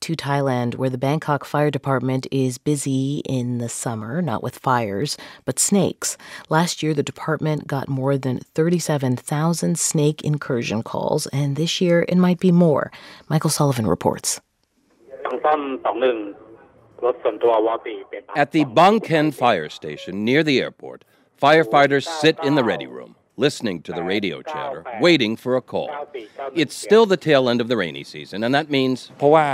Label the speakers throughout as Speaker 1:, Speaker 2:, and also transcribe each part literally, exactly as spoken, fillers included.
Speaker 1: to Thailand, where the Bangkok Fire Department is busy in the summer, not with fires, but snakes. Last year, the department got more than thirty-seven thousand snake incursion calls, and this year it might be more. Michael Sullivan reports.
Speaker 2: At the Bang Khen fire station near the airport, firefighters sit in the ready room, listening to the radio chatter, waiting for a call. It's still the tail end of the rainy season, and that means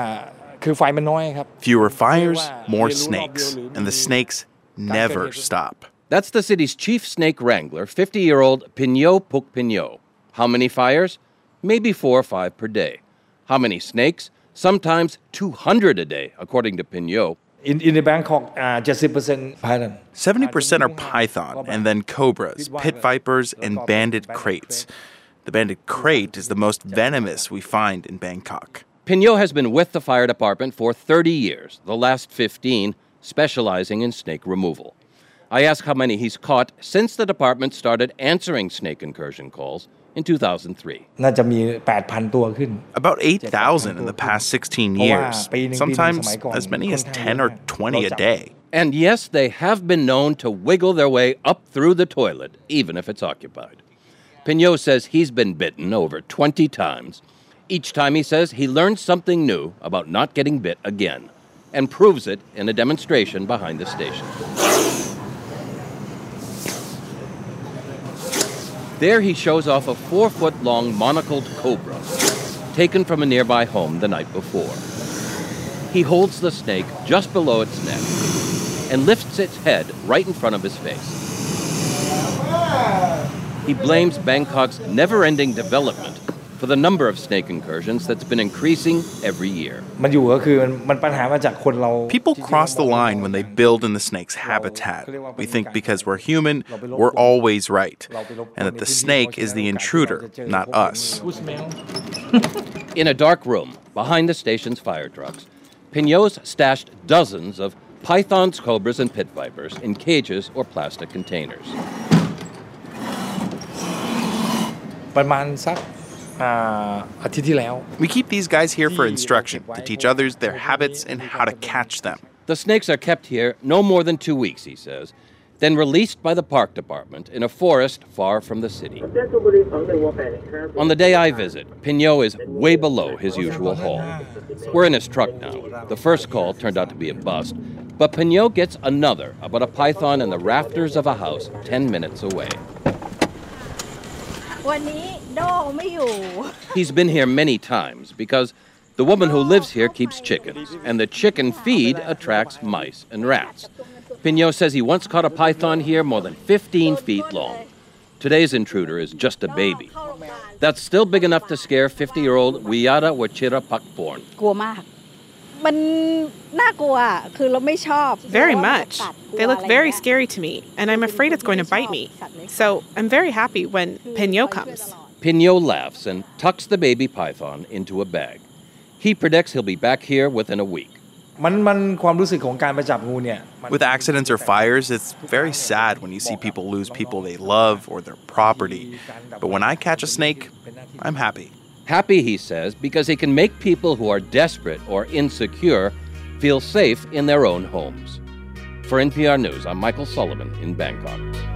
Speaker 3: fewer fires, more snakes, and the snakes never stop.
Speaker 2: That's the city's chief snake wrangler, fifty-year-old Pinyo Puk Pinyo. How many fires? Maybe four or five per day. How many snakes? Sometimes two hundred a day, according to Pinyo.
Speaker 4: In, in Bangkok, uh, seventy percent python.
Speaker 3: seventy percent are python, and then cobras, pit vipers, and banded kraits. The banded krait is the most venomous we find in Bangkok.
Speaker 2: Pinyo has been with the fire department for thirty years, the last fifteen specializing in snake removal. I ask how many he's caught since the department started answering snake incursion calls in two thousand three.
Speaker 3: About eight thousand in the past sixteen years, sometimes as many as ten or twenty a day.
Speaker 2: And yes, they have been known to wiggle their way up through the toilet, even if it's occupied. Pinyo says he's been bitten over twenty times. Each time, he says, he learns something new about not getting bit again, and proves it in a demonstration behind the station. There he shows off a four-foot-long monocled cobra, taken from a nearby home the night before. He holds the snake just below its neck and lifts its head right in front of his face. He blames Bangkok's never-ending development for the number of snake incursions that's been increasing every year.
Speaker 3: People cross the line when they build in the snake's habitat. We think because we're human, we're always right, and that the snake is the intruder, not us.
Speaker 2: In a dark room behind the station's fire trucks, Pinyo's stashed dozens of pythons, cobras, and pit vipers in cages or plastic containers.
Speaker 3: We keep these guys here for instruction, to teach others their habits and how to catch them.
Speaker 2: The snakes are kept here no more than two weeks, he says, then released by the park department in a forest far from the city. On the day I visit, Pinyo is way below his usual haul. We're in his truck now. The first call turned out to be a bust, but Pinyo gets another about a python in the rafters of a house ten minutes away. He's been here many times because the woman who lives here keeps chickens, and the chicken feed attracts mice and rats. Pinyo says he once caught a python here more than fifteen feet long. Today's intruder is just a baby. That's still big enough to scare fifty-year-old Wiyada Wachira Pakporn.
Speaker 5: Very much. They look very scary to me, and I'm afraid it's going to bite me. So I'm very happy when Pinyo comes.
Speaker 2: Pinyo laughs and tucks the baby python into a bag. He predicts he'll be back here within a week.
Speaker 3: With accidents or fires, it's very sad when you see people lose people they love or their property. But when I catch a snake, I'm happy.
Speaker 2: Happy, he says, because he can make people who are desperate or insecure feel safe in their own homes. For N P R News, I'm Michael Sullivan in Bangkok.